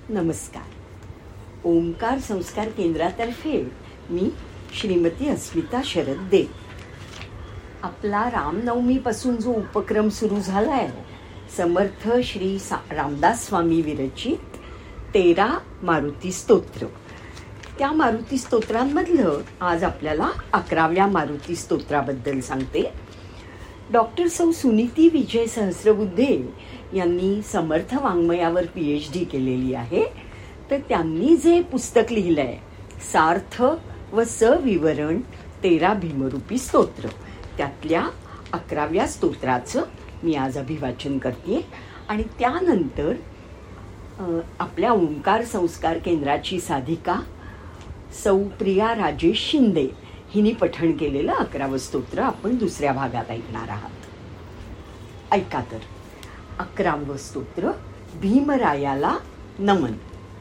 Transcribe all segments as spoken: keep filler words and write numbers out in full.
नमस्कार. ओंकार संस्कार केंद्रातर्फे मी श्रीमती अस्मिता शरद दे. आपला रामनवमीपासून जो उपक्रम सुरू झाला आहे, समर्थ श्री सा रामदास स्वामी विरचित तेरा मारुती स्तोत्र, त्या मारुती स्तोत्रांमधलं आज आपल्याला अकराव्या मारुती स्तोत्राबद्दल सांगते. डॉक्टर सौ सुनीती विजय सहस्रबुद्धे यांनी समर्थ वाङ्मयावर पी एच डी केलेली आहे. तर त्यांनी जे पुस्तक लिहिलंय सार्थ व सविवरण तेरा भीमरूपी स्तोत्र, त्यातल्या अकराव्या स्तोत्राचं मी आज अभिवाचन करते. आणि त्यानंतर आपल्या ओंकार संस्कार केंद्राची साधिका सौ प्रिया राजेश शिंदे हिने पठण केलेलं अकरावं स्तोत्र आपण दुसऱ्या भागात ऐकणार आहात. ऐका तर. अकरावं स्तोत्र भीमरायाला नमन.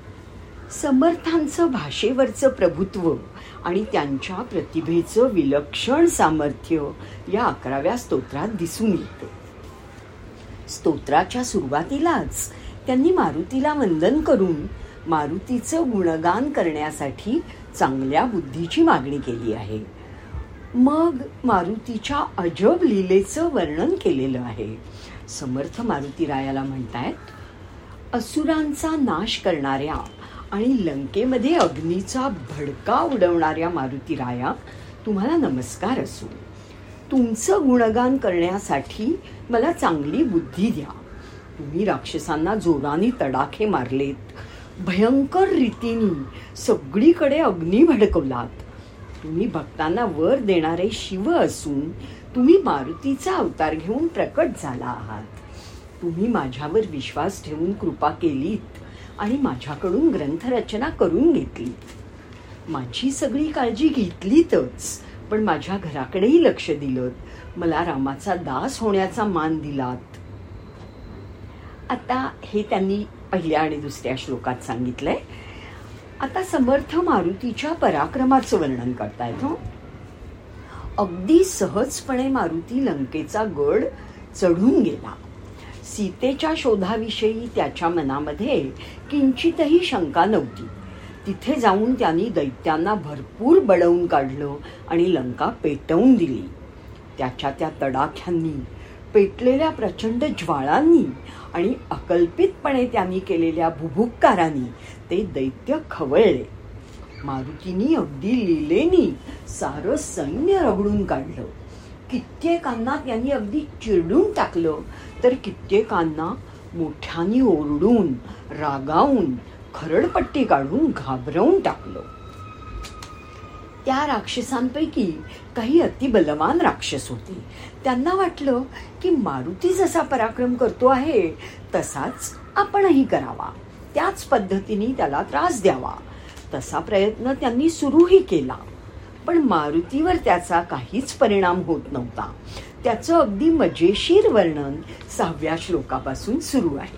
समर्थांचं भाषेवरचं प्रभुत्व आणि त्यांच्या प्रतिभेचं विलक्षण सामर्थ्य या अकराव्या स्तोत्रात दिसून येतं. स्तोत्राच्या सुरुवातीलाच त्यांनी मारुतीला वंदन करून मारुतीचं गुणगान करण्यासाठी चांगल्या बुद्धीची मागणी केली आहे. मग मारुतीच्या अजब लीलेचं वर्णन केलेलं आहे. समर्थ मारुतीरायाला म्हणतायत, असुरांचा नाश करणाऱ्या आणि लंकेमध्ये अग्नीचा भडका उडवणाऱ्या मारुतीराया, तुम्हाला नमस्कार असो. तुमचं गुणगान करण्यासाठी मला चांगली बुद्धी द्या. तुम्ही राक्षसांना जोराने तडाखे मारलेत, भयंकर रीतीने सगळीकडे अग्नी भडकवलात. तुम्ही भक्तांना वर देणारे शिव असून तुम्ही मारुतीचा अवतार घेऊन प्रकट झाला आहात. तुम्ही माझ्यावर विश्वास ठेवून कृपा केलीत आणि माझ्याकडून ग्रंथरचना करून घेतली. माझी सगळी काळजी घेतलीतच, पण माझ्या घराकडेही लक्ष दिलं. मला रामाचा दास होण्याचा मान दिलात. आता हे त्यांनी पहिल्या आणि दुसऱ्या श्लोकात सांगितलंय. आता समर्थ मारुतीच्या पराक्रमाचं वर्णन करतायत. हो, अगदी सहजपणे मारुती लंकेचा गड चढून गेला. सीतेच्या शोधाविषयी त्याच्या मनामध्ये किंचितही शंका नव्हती. तिथे जाऊन त्यांनी दैत्यांना भरपूर बळवून काढलं आणि लंका पेटवून दिली. त्याच्या त्या तडाख्यांनी, पेटलेल्या प्रचंड ज्वाळांनी आणि अकल्पितपणे त्यांनी केलेल्या भुभुक्कारांनी ते दैत्य खवळले. मारुतीनी अगदी लीलेनी सारं सैन्य रगडून काढलं. कित्येकांना त्यांनी अगदी चिरडून टाकलं, तर कित्येकांना मोठ्यानी ओरडून, रागावून, खरडपट्टी काढून घाबरवून टाकलं. त्या राक्षसांपैकी काही अतिबलवान राक्षस होते. त्यांना वाटलं की मारुती जसा पराक्रम करतो आहे तसाच आपणही करावा, त्याच पद्धतीने त्याला त्रास द्यावा. तसा प्रयत्न त्यांनी सुरूही केला, पण मारुतीवर त्याचा काहीच परिणाम होत नव्हता. त्याचं अगदी मजेशीर वर्णन सहाव्या श्लोकापासून सुरू आहे.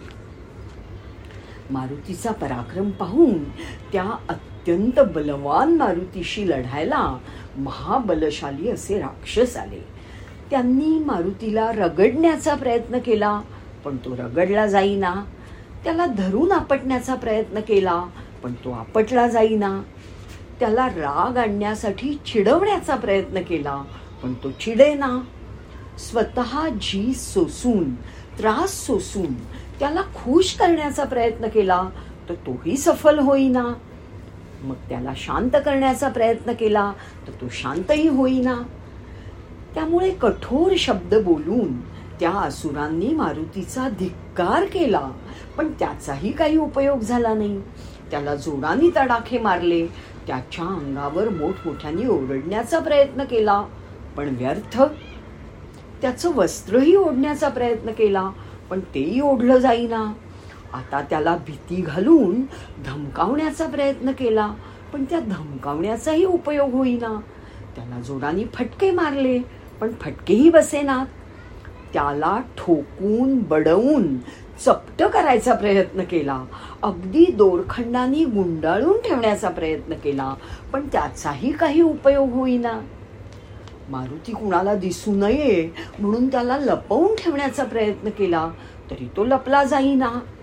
मारुतीचा पराक्रम पाहून त्या अत्यंत बलवान मारुतीशी लढायला महाबलशाली असे राक्षस आले. त्यांनी मारुतीला रगडण्याचा प्रयत्न केला, पण तो रगडला जाईना. त्याला धरून आपटण्याचा प्रयत्न केला, पण तो आपटला जाईना. त्याला राग आणण्यासाठी चिडवण्याचा प्रयत्न केला, पण तो चिडेना. स्वतः झीज सोसून, त्रास सोसून त्याला खुश करण्याचा प्रयत्न केला, तर तोही सफल होईना. मग त्याला शांत करण्याचा प्रयत्न केला, तर तो शांतही होईना. त्यामुळे कठोर शब्द बोलून त्या असुरांनी मारुतीचा धिक्कार केला, पण त्याचाही काही उपयोग झाला नाही. त्याला जोराने तडाखे मारले, त्याच्या अंगावर मोठमोठ्याने ओरडण्याचा प्रयत्न केला, पण व्यर्थ. त्याचं वस्त्रही ओढण्याचा प्रयत्न केला, पण तेही ओढलं जाईना. आता त्याला भीती घालून धमकावण्याचा प्रयत्न केला, पण त्या धमकावण्याचाही उपयोग होईना. त्याला जोराने फटके मारले, पण फटकेही बसेनात. त्याला ठोकून, बडवून, चपट करायचा प्रयत्न केला. अगदी दोरखंडानी गुंडाळून ठेवण्याचा प्रयत्न केला, पण त्याचाही काही उपयोग होईना. मारुती कुणाला दिसू नये म्हणून त्याला लपवून ठेवण्याचा प्रयत्न केला, तरी तो लपला जाईना.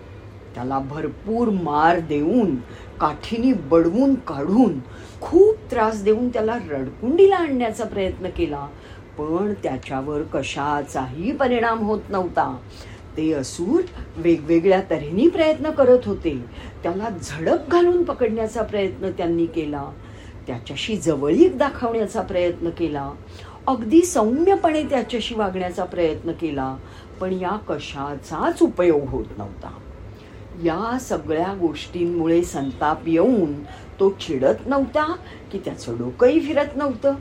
त्याला भरपूर मार देऊन, काठीनी बडवून काढून, खूप त्रास देऊन त्याला रडकुंडीला आणण्याचा प्रयत्न केला, पण त्याच्यावर कशाचाही परिणाम होत नव्हता. ते असुर वेगवेगळ्या तऱ्हेने प्रयत्न करत होते. त्याला झडप घालून पकडण्याचा प्रयत्न त्यांनी केला, त्याच्याशी जवळीक दाखवण्याचा प्रयत्न केला, अगदी सौम्यपणे त्याच्याशी वागण्याचा प्रयत्न केला, पण या कशाचाच उपयोग होत नव्हता. या सगळ्या गोष्टींमुळे संताप येऊन तो चिडत नव्हता की त्याचं डोकंही फिरत नव्हतं.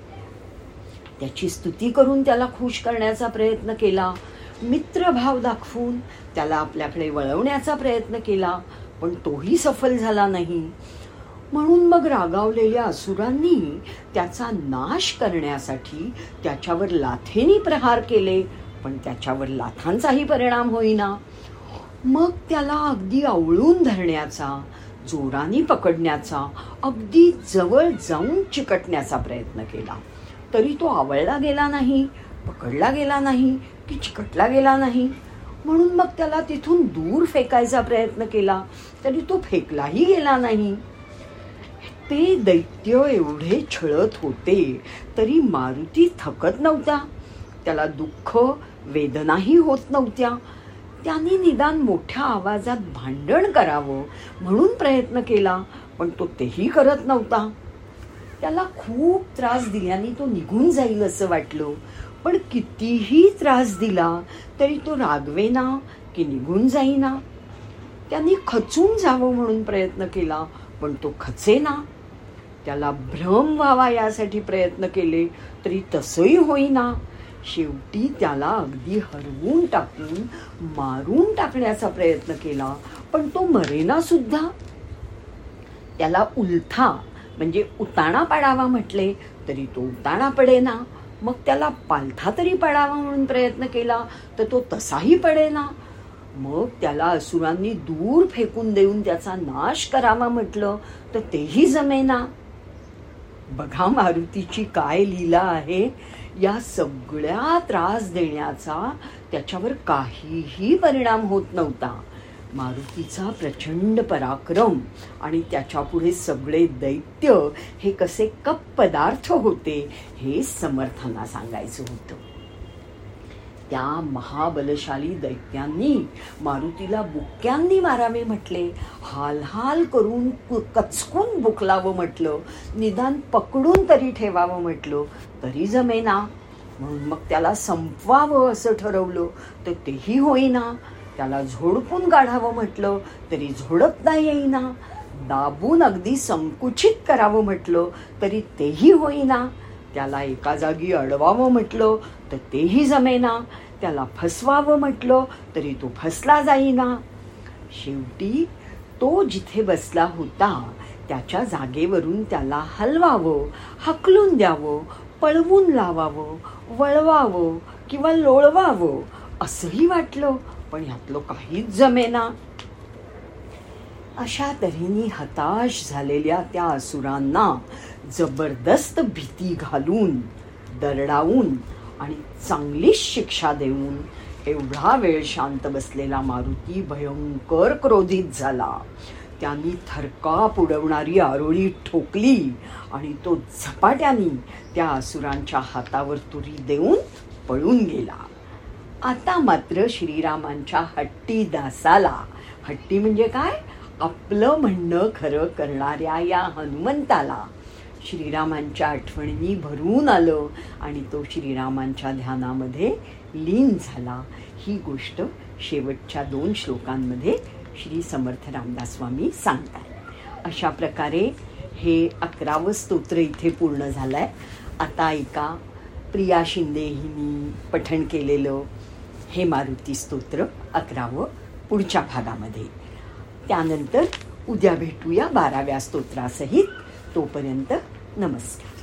त्याची स्तुती करून त्याला खुश करण्याचा प्रयत्न केला, मित्रभाव दाखवून त्याला आपल्याकडे वळवण्याचा प्रयत्न केला, पण तोही सफल झाला नाही. म्हणून मग रागावलेल्या असुरांनी त्याचा नाश करण्यासाठी त्याच्यावर लाथेनी प्रहार केले, पण त्याच्यावर लाथांचाही परिणाम होईना. मग त्याला अगदी आवळून धरण्याचा, जोराने पकडण्याचा, अगदी जवळ जाऊन चिकटण्याचा प्रयत्न केला, तरी तो आवळला गेला नाही, पकडला गेला नाही की चिकटला गेला नाही. म्हणून मग त्याला तिथून दूर फेकायचा प्रयत्न केला, तरी तो फेकलाही गेला नाही. ते दैत्य एवढे छळत होते तरी मारुती थकत नव्हता, त्याला दुःख वेदनाही होत नव्हत्या. त्यांनी निदान मोठ्या आवाजात भांडण करावं म्हणून प्रयत्न केला, पण तो तेही करत नव्हता. त्याला खूप त्रास दिल्याने तो निघून जाईल असं वाटलं, पण कितीही त्रास दिला तरी तो रागवेना की निघून जाईना. त्यांनी खचून जावं म्हणून प्रयत्न केला, पण तो खचेना. त्याला भ्रम व्हावा यासाठी प्रयत्न केले तरी तसंही होईना. शेवटी त्याला अगदी हरवून टाकून मारून टाकण्याचा प्रयत्न केला, पण तो मरेना सुद्धा. त्याला उलथा म्हणजे उताणा पाडावा म्हटले तरी तो उताणा पडेना. मग त्याला पालथा तरी पडावा म्हणून प्रयत्न केला तर तो तसाही पडेना. मग त्याला असुरांनी दूर फेकून देऊन त्याचा नाश करावा म्हटलं तर तेही जमेना. बघा मारुतीची काय लीला आहे. या सगळ्या त्रास देण्याचा त्याच्यावर काहीही परिणाम होत नव्हता. मारुतीचा प्रचंड पराक्रम आणि त्याच्यापुढे सगळे दैत्य हे कसे कप पदार्थ होते हे समर्थांना सांगायचं होतं. त्या महाबलशाली दैत्यांनी मारुतीला बुक्क्यांनी मारावे म्हटले, हाल हाल करून कचकून बुकलावं म्हटलं, निदान पकडून तरी ठेवावं म्हटलं तरी जमेना. म्हणून मग त्याला संपवावं असं ठरवलं तर तेही होईना. त्याला झोडपून काढावं म्हटलं तरी झोडपता येईना. दाबून अगदी संकुचित करावं म्हटलं तरी तेही होईना. त्याला एका जागी अडवावं म्हटलं तर तेही जमेना. त्याला फसवावं म्हटलं तरी तो फसला जाईना. शेवटी तो जिथे बसला होता त्याच्या जागेवरून त्याला हलवावं, हकलून द्यावं, पळवून लावावं, वळवावं किंवा लोळवावं असंही वाटलं, पण ह्यातलं काहीच जमेना. अशा तऱ्हेने हताश झालेल्या त्या असुरांना जबरदस्त भीती घालून, दरडावून आणि चांगलीच शिक्षा देऊन एवढा वेळ शांत बसलेला मारुती भयंकर क्रोधित झाला. त्यांनी थरकाप उडवणारी आरोळी ठोकली आणि तो झपाट्याने त्या असुरांच्या हातावर तुरी देऊन पळून गेला. आता मात्र श्रीरामांच्या हट्टी दासाला, हट्टी म्हणजे काय, आपलं म्हणणं खरं करणाऱ्या या हनुमंताला श्रीरामांच्या आठवणी भरून आलं आणि तो श्रीरामांच्या ध्यानामध्ये लीन झाला. ही गोष्ट शेवटच्या दोन श्लोकांमध्ये श्री समर्थ रामदास स्वामी सांगतात. अशा प्रकारे हे अकरावं स्तोत्र इथे पूर्ण झालंय. आता ऐका प्रिया शिंदे हिनी पठण केलेलं हे मारुती स्तोत्र अकरावं पुढच्या भागामध्ये. त्यानंतर उद्या भेटूया बाराव्या स्तोत्रासहित. तोपर्यंत नमस्कार.